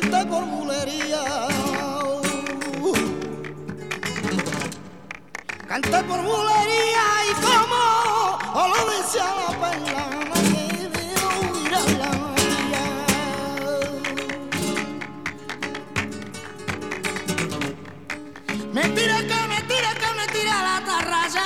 canté por bulería. Canté por bulería y como lo decía la perla, nadie vio ir a la María. Me tira la tarraya.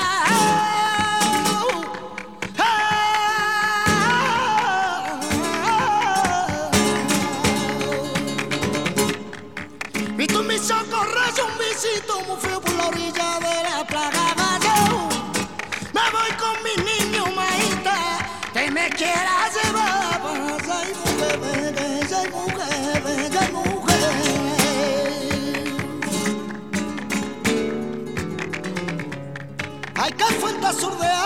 Visto un bicho correr, un bichito muy feo por la orilla de la plaga. Me voy con mis niños, maíta, que me quieras llevar para allá y mujer, bella y mujer, bella y mujer. Hay que fuente sur de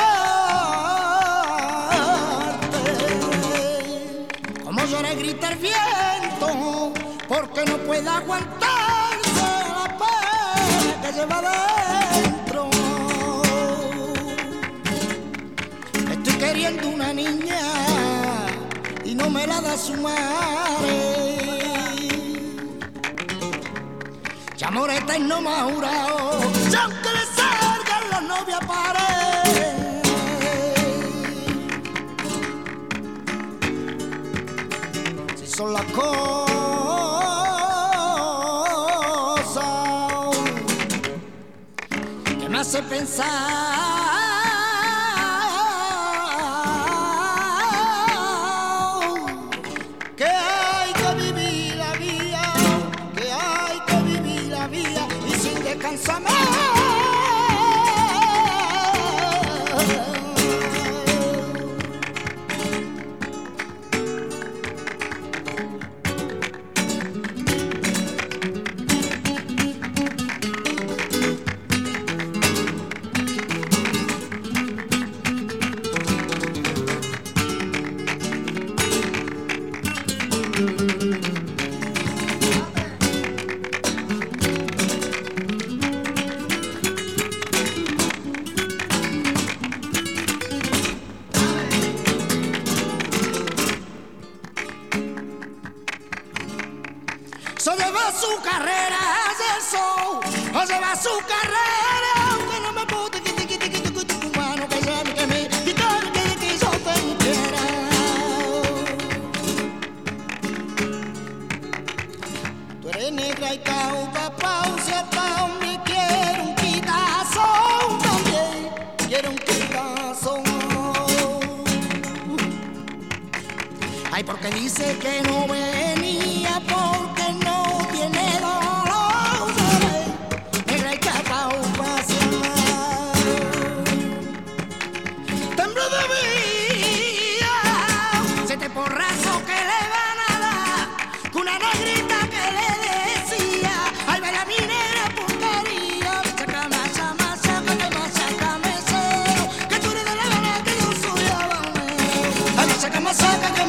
arte, como llora y grita el viento, porque no puede aguantarse la pena que lleva dentro. Estoy queriendo una niña y no me la da su madre. Y amor eterno me ha jurado, y aunque le salgan las novias pared. Si son las cosas que me hacen pensar que hay que vivir la vida, que hay que vivir la vida y sin descansarme. Se lleva su carrera, eso, o lleva su carrera, aunque no me puedo tu mano que ya que me quitar que yo te quiera. Tú eres negra y cauta, pausa, me quiero un quitazo, también quiero un quitazo. Ay, porque dice que no venía porque no tiene dolor, negra y capa un pasear. Tembló de vida, siete porrazos que le van a dar, una negrita que le decía, ay, vaya mi negra porquería, sácame cero, que tú eres de la gana que yo soy habanero. Ay, sácame,